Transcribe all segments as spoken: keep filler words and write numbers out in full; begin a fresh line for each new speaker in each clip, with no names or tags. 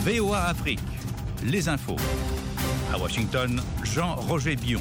V O A Afrique, les infos. À Washington, Jean-Roger Bion.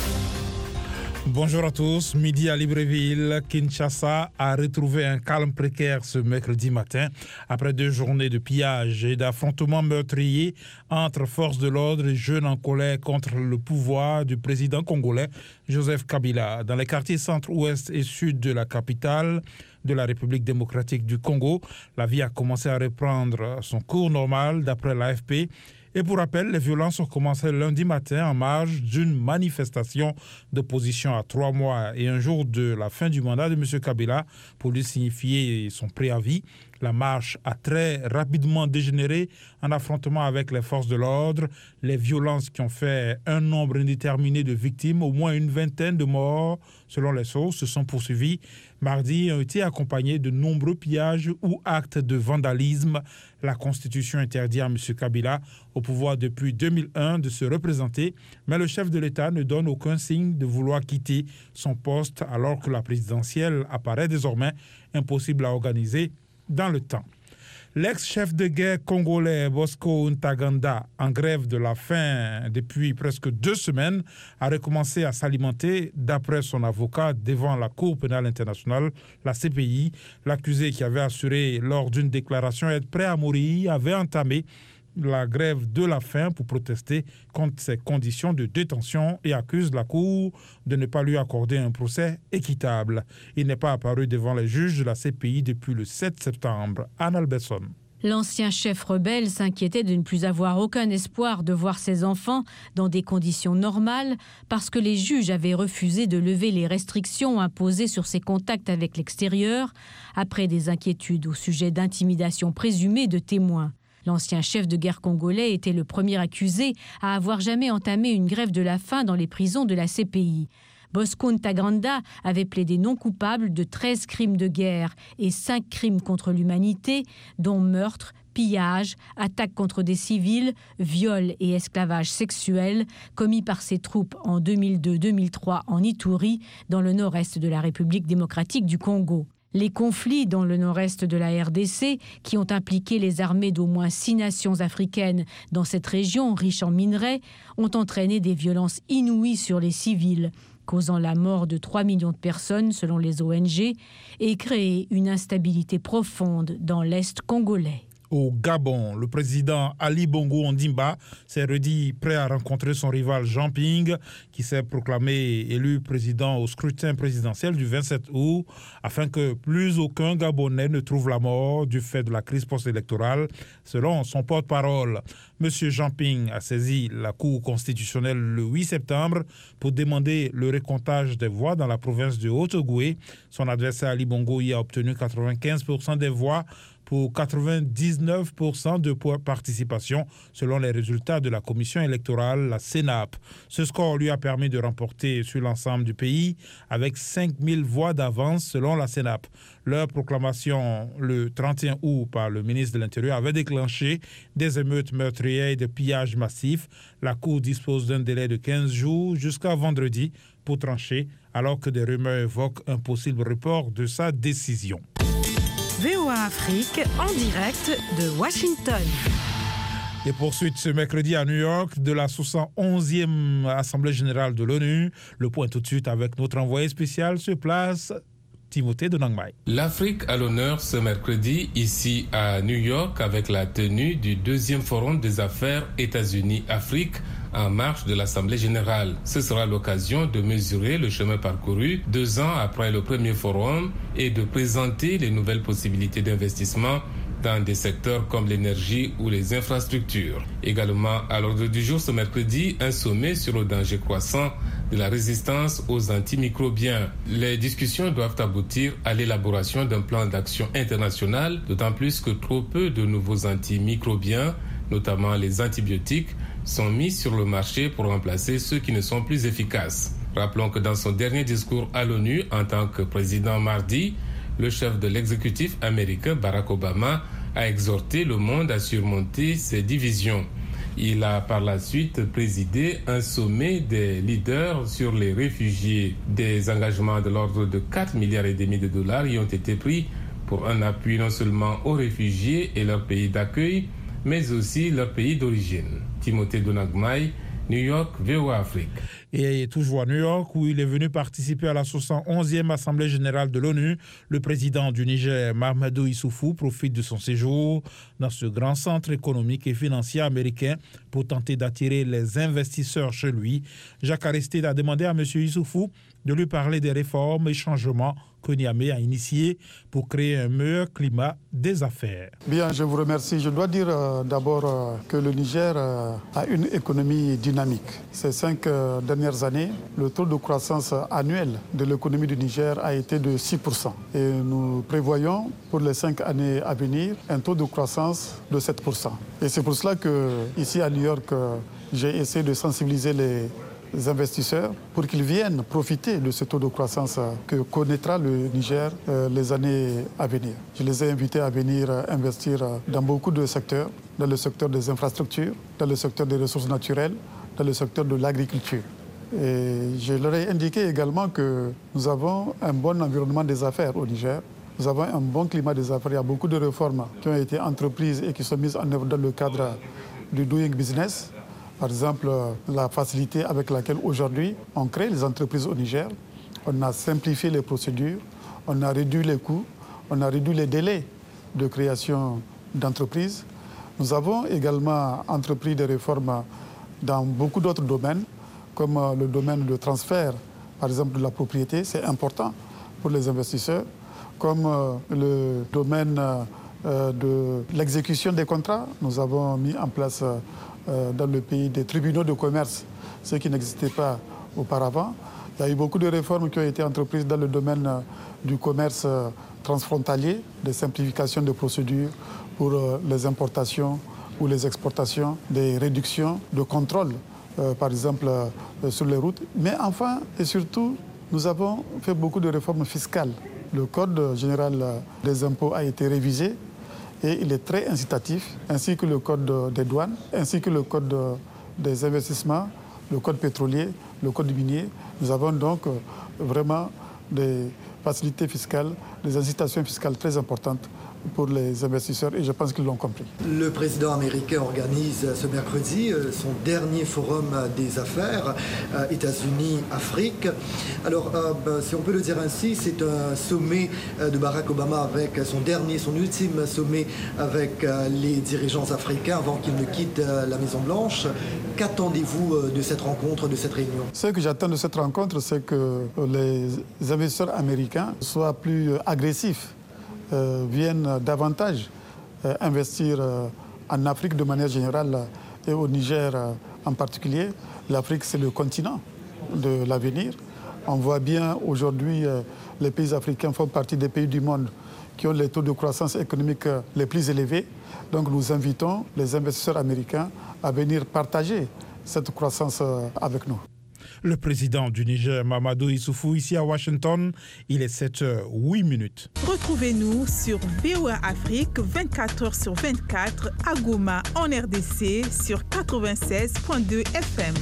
Bonjour à tous. Midi à Libreville, Kinshasa a retrouvé un calme précaire ce mercredi matin après deux journées de pillage et d'affrontements meurtriers entre forces de l'ordre et jeunes en colère contre le pouvoir du président congolais Joseph Kabila. Dans les quartiers centre, ouest et sud de la capitale de la République démocratique du Congo, la vie a commencé à reprendre son cours normal d'après l'A F P. Et pour rappel, les violences ont commencé lundi matin en marge d'une manifestation d'opposition à trois mois et un jour de la fin du mandat de M. Kabila pour lui signifier son préavis. La marche a très rapidement dégénéré en affrontement avec les forces de l'ordre. Les violences qui ont fait un nombre indéterminé de victimes, au moins une vingtaine de morts selon les sources, se sont poursuivies. Mardi ont été accompagnés de nombreux pillages ou actes de vandalisme. La Constitution interdit à M. Kabila, au pouvoir depuis deux mille un, de se représenter, mais le chef de l'État ne donne aucun signe de vouloir quitter son poste alors que la présidentielle apparaît désormais impossible à organiser dans le temps. L'ex-chef de guerre congolais Bosco Ntaganda, en grève de la faim depuis presque deux semaines, a recommencé à s'alimenter. D'après son avocat devant la Cour pénale internationale, la C P I, l'accusé qui avait assuré lors d'une déclaration être prêt à mourir avait entamé la grève de la faim pour protester contre ses conditions de détention et accuse la Cour de ne pas lui accorder un procès équitable. Il n'est pas apparu devant les juges de la C P I depuis le sept septembre. Anne Albertson.
L'ancien chef rebelle s'inquiétait de ne plus avoir aucun espoir de voir ses enfants dans des conditions normales parce que les juges avaient refusé de lever les restrictions imposées sur ses contacts avec l'extérieur après des inquiétudes au sujet d'intimidation présumée de témoins. L'ancien chef de guerre congolais était le premier accusé à avoir jamais entamé une grève de la faim dans les prisons de la C P I. Bosco Ntaganda avait plaidé non coupable de treize crimes de guerre et cinq crimes contre l'humanité, dont meurtre, pillage, attaque contre des civils, viol et esclavage sexuel, commis par ses troupes en deux mille deux deux mille trois en Ituri, dans le nord-est de la République démocratique du Congo. Les conflits dans le nord-est de la R D C, qui ont impliqué les armées d'au moins six nations africaines dans cette région riche en minerais, ont entraîné des violences inouïes sur les civils, causant la mort de trois millions de personnes selon les O N G et créé une instabilité profonde dans l'Est congolais.
Au Gabon, le président Ali Bongo Ondimba s'est redit prêt à rencontrer son rival Jean Ping, qui s'est proclamé élu président au scrutin présidentiel du vingt-sept août, afin que plus aucun Gabonais ne trouve la mort du fait de la crise post-électorale, selon son porte-parole. Monsieur Jean Ping a saisi la Cour constitutionnelle le huit septembre pour demander le récomptage des voix dans la province de Haut-Ogooué. Son adversaire Ali Bongo y a obtenu quatre-vingt-quinze pour cent des voix, pour quatre-vingt-dix-neuf pour cent de participation selon les résultats de la commission électorale, la CENAP. Ce score lui a permis de remporter sur l'ensemble du pays avec cinq mille voix d'avance selon la CENAP. Leur proclamation le trente et un août par le ministre de l'Intérieur avait déclenché des émeutes meurtrières et des pillages massifs. La Cour dispose d'un délai de quinze jours jusqu'à vendredi pour trancher, alors que des rumeurs évoquent un possible report de sa décision.
V O A Afrique, en direct de Washington.
Et poursuite ce mercredi à New York de la soixante-onzième Assemblée générale de l'ONU. Le point tout de suite avec notre envoyé spécial sur place, Timothée de Nangmai.
L'Afrique à l'honneur ce mercredi ici à New York avec la tenue du deuxième forum des affaires États-Unis-Afrique en marge de l'Assemblée générale. Ce sera l'occasion de mesurer le chemin parcouru deux ans après le premier forum et de présenter les nouvelles possibilités d'investissement dans des secteurs comme l'énergie ou les infrastructures. Également à l'ordre du jour ce mercredi, un sommet sur le danger croissant de la résistance aux antimicrobiens. Les discussions doivent aboutir à l'élaboration d'un plan d'action international, d'autant plus que trop peu de nouveaux antimicrobiens, notamment les antibiotiques, sont mis sur le marché pour remplacer ceux qui ne sont plus efficaces. Rappelons que dans son dernier discours à l'ONU en tant que président mardi, le chef de l'exécutif américain Barack Obama a exhorté le monde à surmonter ses divisions. Il a par la suite présidé un sommet des leaders sur les réfugiés. Des engagements de l'ordre de quatre milliards et demi de dollars y ont été pris pour un appui non seulement aux réfugiés et leurs pays d'accueil, mais aussi leur pays d'origine. Timothée Donagmaï, New York, V O A Afrique.
Et toujours à New York, où il est venu participer à la soixante et onzième Assemblée générale de l'ONU, le président du Niger, Mahamadou Issoufou, profite de son séjour dans ce grand centre économique et financier américain pour tenter d'attirer les investisseurs chez lui. Jacques Aristide a demandé à M. Issoufou de lui parler des réformes et changements que Niamey a initiés pour créer un meilleur climat des affaires.
Bien, je vous remercie. Je dois dire euh, d'abord euh, que le Niger euh, a une économie dynamique. Ces cinq euh, dernières années, le taux de croissance annuel de l'économie du Niger a été de six pour cent. Et nous prévoyons pour les cinq années à venir un taux de croissance de sept pour cent. Et c'est pour cela que ici à New York, euh, j'ai essayé de sensibiliser les les investisseurs pour qu'ils viennent profiter de ce taux de croissance que connaîtra le Niger euh, les années à venir. Je les ai invités à venir investir dans beaucoup de secteurs, dans le secteur des infrastructures, dans le secteur des ressources naturelles, dans le secteur de l'agriculture. Et je leur ai indiqué également que nous avons un bon environnement des affaires au Niger. Nous avons un bon climat des affaires. Il y a beaucoup de réformes qui ont été entreprises et qui sont mises en œuvre dans le cadre du Doing Business. Par exemple, la facilité avec laquelle aujourd'hui on crée les entreprises au Niger. On a simplifié les procédures, on a réduit les coûts, on a réduit les délais de création d'entreprises. Nous avons également entrepris des réformes dans beaucoup d'autres domaines, comme le domaine de transfert, par exemple, de la propriété. C'est important pour les investisseurs, comme le domaine de l'exécution des contrats. Nous avons mis en place dans le pays des tribunaux de commerce, ce qui n'existait pas auparavant. Il y a eu beaucoup de réformes qui ont été entreprises dans le domaine du commerce transfrontalier, des simplifications de procédures pour les importations ou les exportations, des réductions de contrôle, euh, par exemple euh, sur les routes. Mais enfin et surtout, nous avons fait beaucoup de réformes fiscales. Le Code général des impôts a été révisé et il est très incitatif, ainsi que le Code des douanes, ainsi que le Code des investissements, le Code pétrolier, le Code minier. Nous avons donc vraiment des facilités fiscales, des incitations fiscales très importantes pour les investisseurs et je pense qu'ils l'ont compris.
Le président américain organise ce mercredi son dernier forum des affaires États-Unis-Afrique. Alors, euh, si on peut le dire ainsi, c'est un sommet de Barack Obama avec son dernier, son ultime sommet avec les dirigeants africains avant qu'il ne quitte la Maison-Blanche. Qu'attendez-vous de cette rencontre, de cette réunion?
Ce que j'attends de cette rencontre, c'est que les investisseurs américains soient plus agressifs, Euh, viennent davantage euh, investir euh, en Afrique de manière générale euh, et au Niger euh, en particulier. L'Afrique, c'est le continent de l'avenir. On voit bien aujourd'hui, euh, les pays africains font partie des pays du monde qui ont les taux de croissance économique euh, les plus élevés. Donc nous invitons les investisseurs américains à venir partager cette croissance euh, avec nous.
Le président du Niger, Mahamadou Issoufou, ici à Washington, il est sept heures huit minutes.
Retrouvez-nous sur V O A Afrique vingt-quatre heures sur vingt-quatre à Goma en R D C sur quatre-vingt-seize virgule deux F M.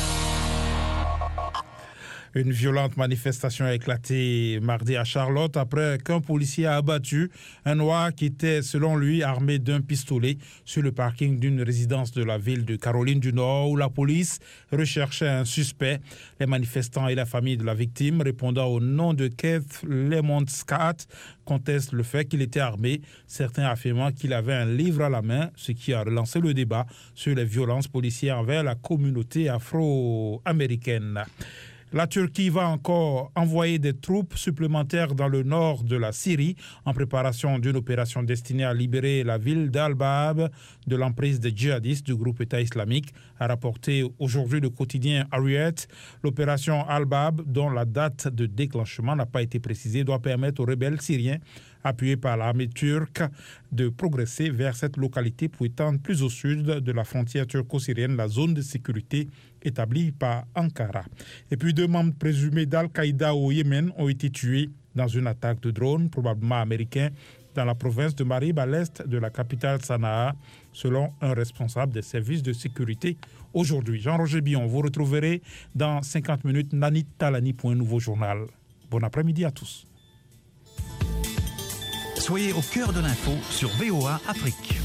Une violente manifestation a éclaté mardi à Charlotte après qu'un policier a abattu un noir qui était, selon lui, armé d'un pistolet sur le parking d'une résidence de la ville de Caroline du Nord où la police recherchait un suspect. Les manifestants et la famille de la victime, répondant au nom de Keith Lemon Scott, contestent le fait qu'il était armé, certains affirmant qu'il avait un livre à la main, ce qui a relancé le débat sur les violences policières envers la communauté afro-américaine. La Turquie va encore envoyer des troupes supplémentaires dans le nord de la Syrie en préparation d'une opération destinée à libérer la ville d'Al-Bab de l'emprise des djihadistes du groupe État islamique, a rapporté aujourd'hui le quotidien Hurriyet. L'opération Al-Bab, dont la date de déclenchement n'a pas été précisée, doit permettre aux rebelles syriens appuyés par l'armée turque de progresser vers cette localité pour étendre plus au sud de la frontière turco-syrienne la zone de sécurité établie par Ankara. Et puis deux membres présumés d'Al-Qaïda au Yémen ont été tués dans une attaque de drone, probablement américain, dans la province de Marib à l'est de la capitale Sanaa, selon un responsable des services de sécurité aujourd'hui. Jean-Roger Billon, vous retrouverez dans cinquante minutes Nanit Talani pour un nouveau journal. Bon après-midi à tous.
Soyez au cœur de l'info sur V O A Afrique.